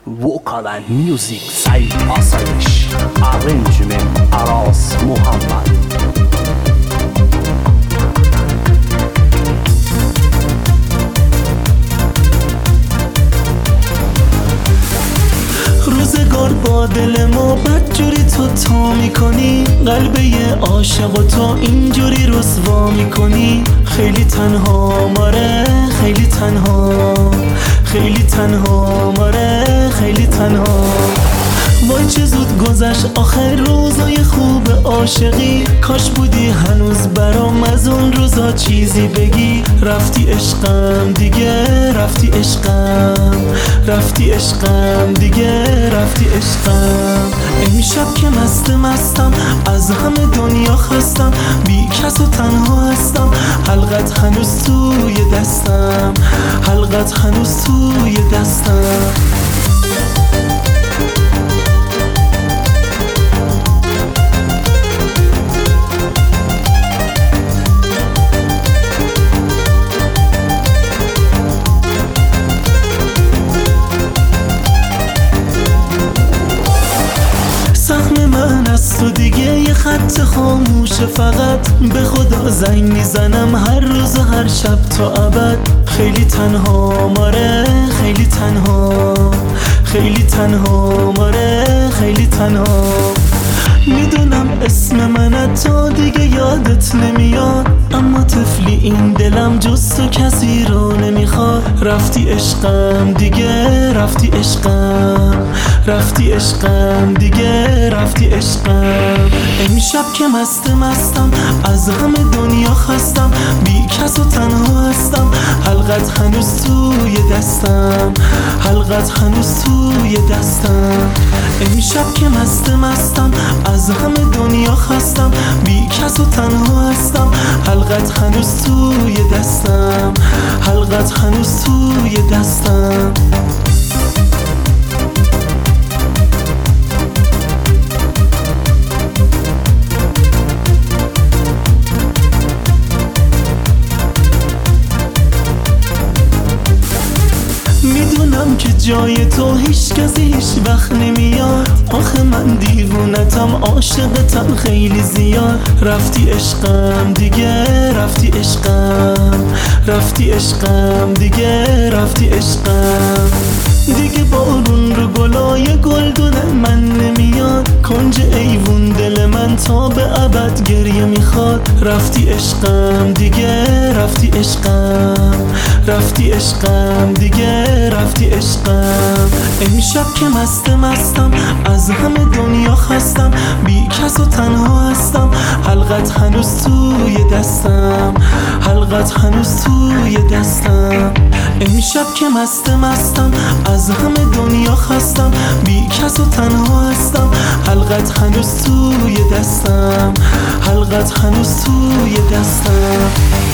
Vocal and music Said Asayish. Arrangement Aras Muhammad. روزگار با دل ما بدجوری تو تا میکنی، قلب یه عاشق و تو اینجوری رسوا میکنی. خیلی تنها ماره، خیلی تنها، خیلی تنها ماره، خیلی تنها. وای چه زود گذشت آخر روزای خوب عاشقی، کاش بودی هنوز برام از اون روزا چیزی بگی. رفتی عشقم دیگه، رفتی عشقم، رفتی عشقم دیگه، رفتی عشقم. امشب که مستم از همه دنیا خستم، بی کس و تنها هستم. حلقت هنوز توی دستم، حلقت هنوز توی دستم. سهم من از تو دیگه یه خط خاموشه، فقط به خدا زنگ میزنم هر روز و هر شب تا ابد. خیلی تنها ماره، خیلی تنها، خیلی تنها ماره، خیلی تنها. میدونم اسم من تا دیگه یادت نمیاد، اما طفلی این دلم جز تو کسی رو نمیخواد. رفتی عشقم دیگه، رفتی عشقم، رفتی عشقم دیگه، رفتی عشقم. امشب که مستم از همه دنیا خستم، بی کس و تنها هستم. حلقت هنوز توی دستم، حلقت هنوز توی دستم. امشب که مستم از همه دنیا خستم، بی کس و تنها هستم. حلقت هنوز توی دستم، حلقت هنوز توی دستم. میدونم که جای تو هیچ کسی هیچ وقت نمیاد، آخه من دیوونتم عاشقتم خیلی زیاد. رفتی عشقم دیگه، رفتی عشقم، رفتی عشقم دیگه، رفتی عشقم. دیگه بارون رو گلای گلدون من نمیاد، کنج ایوون دل من تا به ابد گریه میخواد. رفتی عشقم دیگه، رفتی عشقم، رفتی عشقم دیگه، رفتی عشقم. امشب که مستم از همه دنیا خستم، بی کس و تنها هستم. حلقت هنوز توی دستم، حلقت هنوز توی دستم. امشب که مستم از همه دنیا خستم، بی کس و تنها هستم. حلقت هنوز توی دستم، حلقت هنوز توی دستم.